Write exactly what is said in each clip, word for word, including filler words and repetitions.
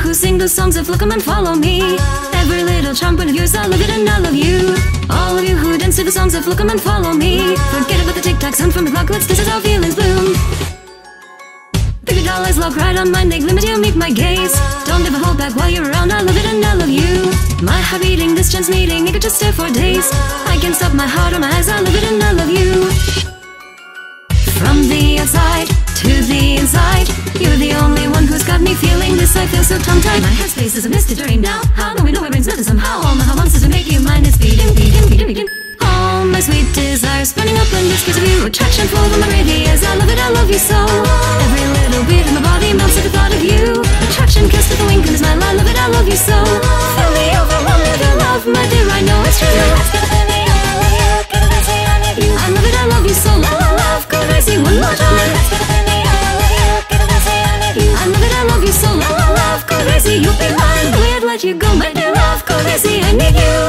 who sing those songs of look 'em and follow me. Every little charm point of yours, I love it and I love you. All of you who dance to the songs of look 'em and follow me. Forget about the tic-tac sound from the clock, let's dance as our feelings bloom. Baby doll eyes lock right on mine, they limit you, meet my gaze. Don't ever hold back while you're around, I love it and I love you. My heart beating, this chance meeting, it could just stare for days. I can't stop my heart or my eyes, I love it and I love you. From the outside to the inside, you're the only one who's got me feeling this. I feel so tongue-tied. My headspace is a misty dream now. How do we know my brain's nothing somehow? All my heart wants is to make you mine. It's beating, beating, beating, beating. All my sweet desires spinning up in this case of you. Attraction for the radius. I love it, I love you so. Every little beat in my body melts at the thought of you. Attraction kissed with a wink and a smile. I love it, I love you so. Fill me overwhelmed with your love, my dear. I know it's true. I love it, I love you so. Love, love, go crazy one more time. I love it, I love you so. Love, love, go crazy, you'll be mine. The way I'd let you go, my dear love, go crazy, I need you.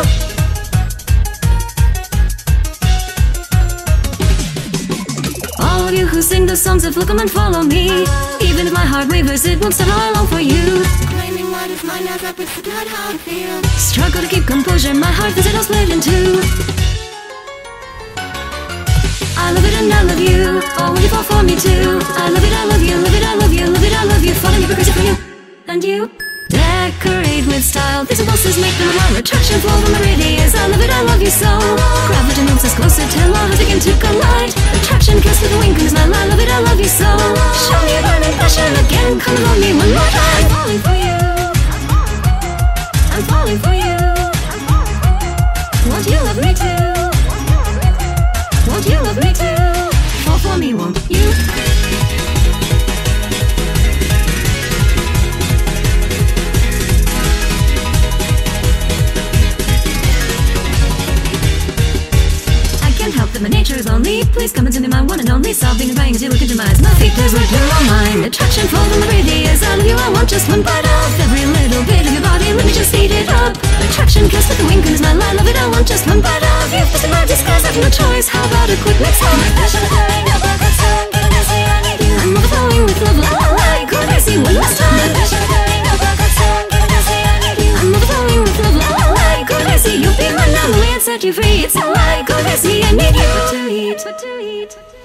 All of you who sing the songs of look 'em and follow me. Even if my heart wavers, it won't stop, I long for you. Claiming what is mine, I've got with not how to feel. Struggle to keep composure, my heart feels it all split in two. I love it and I love you. Oh, will you fall for me too? I love it, I love you, love it, I love you, love it, I love you. Falling ever crazy for you, and you. Decorate with style, these impulses make them wild. Attraction flow from the radius. I love it, I love you so. Gravity moves us closer till our hearts begin to collide. Attraction kissed with a wink and a smile. I love it, I love you so. Show me a burning passion again. Come on me one more time. I'm falling for you. I'm falling for you. Won't you love me too? Won't you love me too? Fall for me, won't you? I can't help that my nature is lonely. Please come into me, my one and only. Sobbing and crying as you look into my eyes. My feet, there's what you're all mine. Attraction flow from the radius. I love you, I want just one bite of every little bit of your body. Let me just eat it up. Attraction kissed with a wink and a smile. I love it, I want just one bite of you. This is my disguise, I've no choice. How about a quick mix up? My passion is tearing up like a song. Getting busy, I need you. I'm overflowing with love, la la la. Go crazy one last time. My passion is tearing up like a song. Getting busy, I need you. I'm overflowing with love, la la la. Go crazy, you'll be mine now. The way it set you free, it's a lie. Go crazy, I need you. What to eat? What to eat?